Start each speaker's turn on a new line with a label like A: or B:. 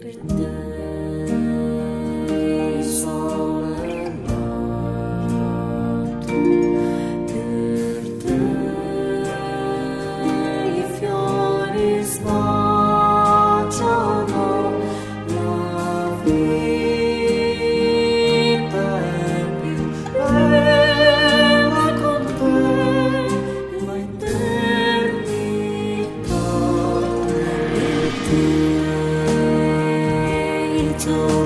A: per te il sole è nato, per te i fiori sbocciano, la vita è più bella con te, l'eternità per te il giorno